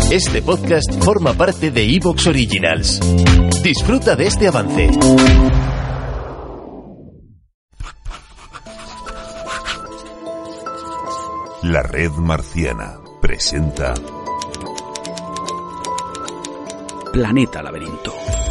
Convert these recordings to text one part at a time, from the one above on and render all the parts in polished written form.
Este podcast forma parte de Evox Originals. Disfruta de este avance. La Red Marciana presenta Planeta Laberinto.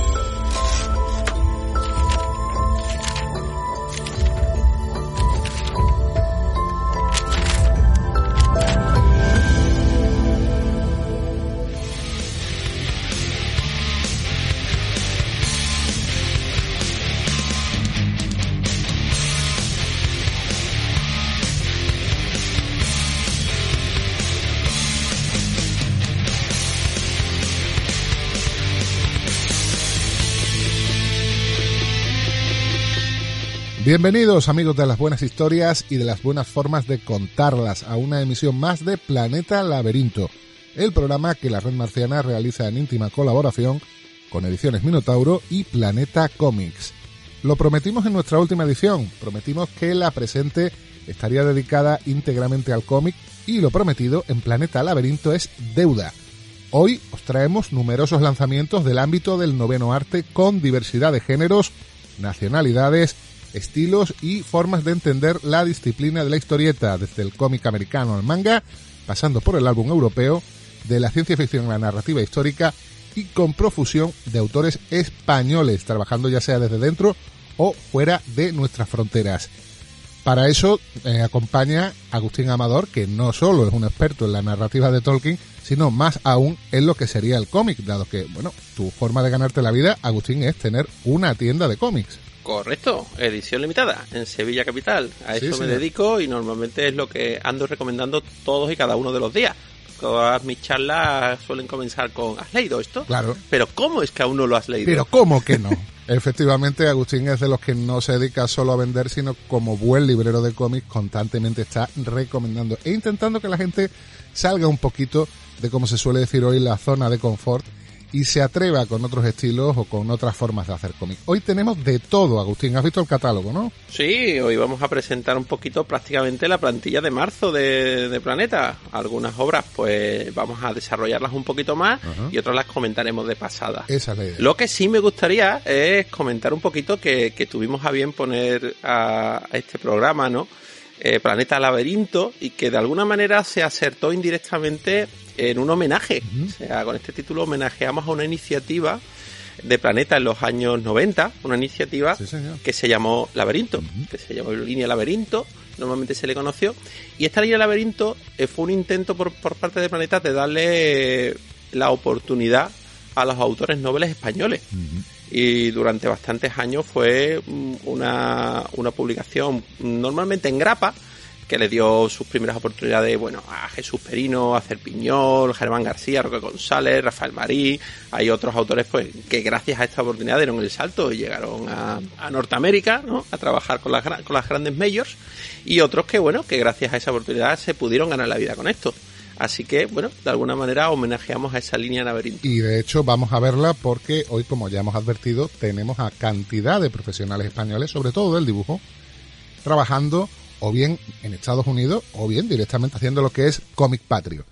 Bienvenidos amigos de las buenas historias y de las buenas formas de contarlas a una emisión más de Planeta Laberinto, el programa que la Red Marciana realiza en íntima colaboración con Ediciones Minotauro y Planeta Comics. Lo prometimos en nuestra última edición, prometimos que la presente estaría dedicada íntegramente al cómic y lo prometido en Planeta Laberinto es deuda. Hoy os traemos numerosos lanzamientos del ámbito del noveno arte con diversidad de géneros, nacionalidades, estilos y formas de entender la disciplina de la historieta, desde el cómic americano al manga, pasando por el álbum europeo, de la ciencia ficción a la narrativa histórica y con profusión de autores españoles, trabajando ya sea desde dentro o fuera de nuestras fronteras. Para eso acompaña Agustín Amador, que no solo es un experto en la narrativa de Tolkien, sino más aún en lo que sería el cómic, dado que, bueno, tu forma de ganarte la vida, Agustín, es tener una tienda de cómics. Correcto, edición limitada en Sevilla capital. A eso me dedico y normalmente es lo que ando recomendando todos y cada uno de los días. Todas mis charlas suelen comenzar con ¿has leído esto? Claro. Pero ¿cómo es que aún no lo has leído? Pero ¿cómo que no? Efectivamente, Agustín es de los que no se dedica solo a vender, sino como buen librero de cómics constantemente está recomendando e intentando que la gente salga un poquito de, como se suele decir hoy, la zona de confort y se atreva con otros estilos o con otras formas de hacer cómic. Hoy tenemos de todo, Agustín. ¿Has visto el catálogo, no? Sí, hoy vamos a presentar un poquito prácticamente la plantilla de marzo de Planeta. Algunas obras pues vamos a desarrollarlas un poquito más y otras las comentaremos de pasada. Esa es la idea. Lo que sí me gustaría es comentar un poquito que tuvimos a bien poner a este programa, ¿no? Planeta Laberinto, y que de alguna manera se acertó indirectamente en un homenaje. O sea, con este título homenajeamos a una iniciativa de Planeta en los años 90, una iniciativa que se llamó Laberinto, que se llamó Línea Laberinto, normalmente se le conoció, y esta Línea Laberinto fue un intento por parte de Planeta de darle la oportunidad a los autores nobles españoles. Y durante bastantes años fue una publicación normalmente en grapa, que le dio sus primeras oportunidades, bueno, a Jesús Perino, a Cerpiñol, Germán García, Roque González, Rafael Marí. Hay otros autores pues que gracias a esta oportunidad dieron el salto y llegaron a Norteamérica, ¿no? A trabajar con las grandes majors, y otros que, bueno, que gracias a esa oportunidad se pudieron ganar la vida con esto. Así que, bueno, de alguna manera homenajeamos a esa línea Laberinto. Y de hecho vamos a verla porque hoy, como ya hemos advertido, tenemos a cantidad de profesionales españoles, sobre todo del dibujo, trabajando o bien en Estados Unidos o bien directamente haciendo lo que es cómic patrio.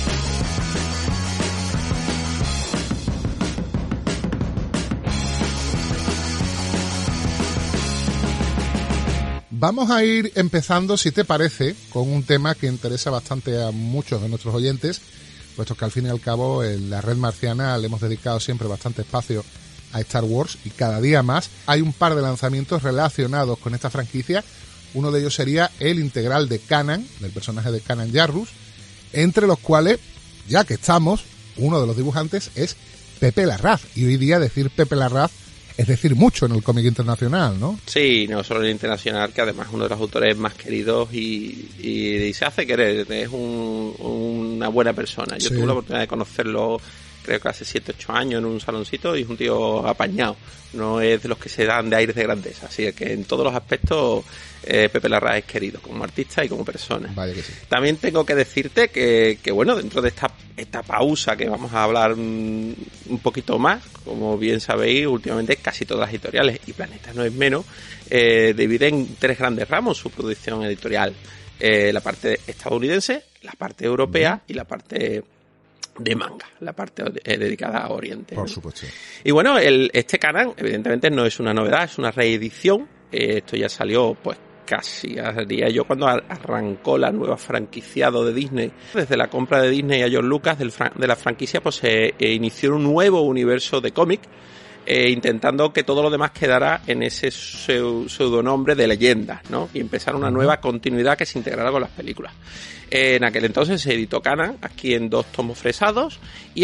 Vamos a ir empezando, si te parece, con un tema que interesa bastante a muchos de nuestros oyentes, puesto que al fin y al cabo en la Red Marciana le hemos dedicado siempre bastante espacio a Star Wars y cada día más hay un par de lanzamientos relacionados con esta franquicia. Uno de ellos sería el integral de Kanan, del personaje de Kanan Jarrus, entre los cuales, ya que estamos, uno de los dibujantes es Pepe Larraz, y hoy día decir Pepe Larraz es decir mucho en el cómic internacional, ¿no? Sí, no solo en el internacional, que además es uno de los autores más queridos y se hace querer, es una buena persona. Yo tuve la oportunidad de conocerlo, creo que hace 7-8 años en un saloncito, y es un tío apañado, no es de los que se dan de aires de grandeza, así que en todos los aspectos Pepe Larraz es querido como artista y como persona. Vaya que sí. También tengo que decirte que bueno, dentro de esta pausa que vamos a hablar un poquito más, como bien sabéis, últimamente casi todas las editoriales, y Planeta no es menos, dividen en 3 grandes ramos su producción editorial: la parte estadounidense, la parte europea y la parte de manga, la parte dedicada a Oriente. Por supuesto. Y bueno, este Kanan, evidentemente, no es una novedad, es una reedición. Esto ya salió, pues, casi, diría yo, cuando arrancó la nueva franquiciado de Disney. Desde la compra de Disney a George Lucas de la franquicia, pues se inició un nuevo universo de cómic, intentando que todo lo demás quedara en ese pseudonombre de leyendas, ¿no? Y empezar una nueva continuidad que se integrara con las películas. En aquel entonces se editó Kanan, aquí en 2 tomos fresados,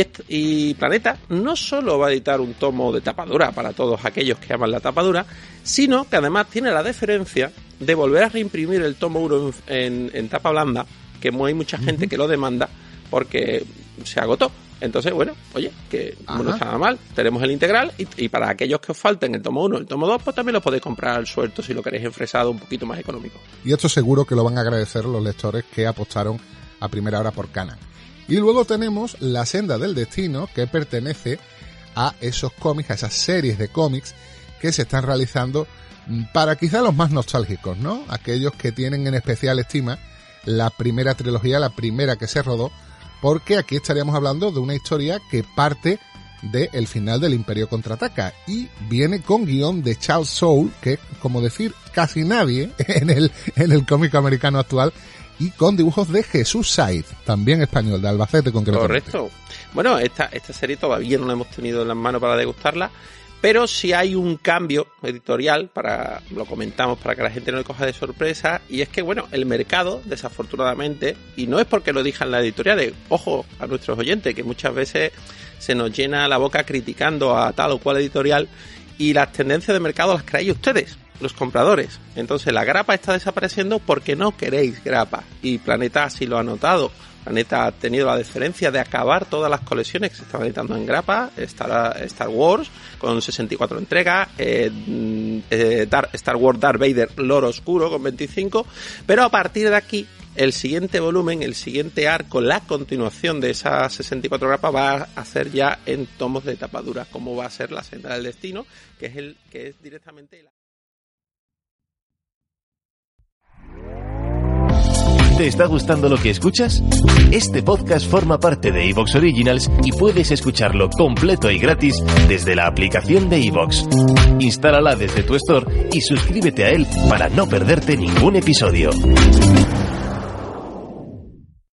y Planeta no solo va a editar un tomo de tapadura para todos aquellos que aman la tapadura, sino que además tiene la deferencia de volver a reimprimir el tomo 1 en tapa blanda, que hay mucha gente que lo demanda porque se agotó. Entonces, bueno, oye, que no está nada mal. Tenemos el integral y para aquellos que os falten el tomo 1 el tomo 2, pues también lo podéis comprar al suelto si lo queréis enfresado un poquito más económico. Y esto seguro que lo van a agradecer los lectores que apostaron a primera hora por Kanan. Y luego tenemos La Senda del Destino, que pertenece a esos cómics, a esas series de cómics que se están realizando para quizá los más nostálgicos, ¿no? Aquellos que tienen en especial estima la primera trilogía, la primera que se rodó, porque aquí estaríamos hablando de una historia que parte del final del Imperio Contraataca y viene con guión de Charles Soule, que es como decir casi nadie en el cómic americano actual, y con dibujos de Jesús Saiz, también español, de Albacete concretamente. Correcto. Bueno, esta serie todavía no la hemos tenido en las manos para degustarla, pero sí hay un cambio editorial, lo comentamos para que la gente no le coja de sorpresa, y es que, bueno, el mercado, desafortunadamente, y no es porque lo digan las editoriales, ojo a nuestros oyentes, que muchas veces se nos llena la boca criticando a tal o cual editorial, y las tendencias de mercado las creáis ustedes, los compradores. Entonces la grapa está desapareciendo porque no queréis grapa, y Planeta así lo ha notado. Planeta ha tenido la deferencia de acabar todas las colecciones que se estaban editando en grapa, Star Wars con 64 entregas, Star Wars Darth Vader Loro Oscuro con 25, pero a partir de aquí el siguiente volumen, el siguiente arco, la continuación de esas 64 grapas va a ser ya en tomos de tapadura, como va a ser La Senda del Destino, que es directamente la... ¿Te está gustando lo que escuchas? Este podcast forma parte de iVoox Originals y puedes escucharlo completo y gratis desde la aplicación de iVoox. Instálala desde tu store y suscríbete a él para no perderte ningún episodio.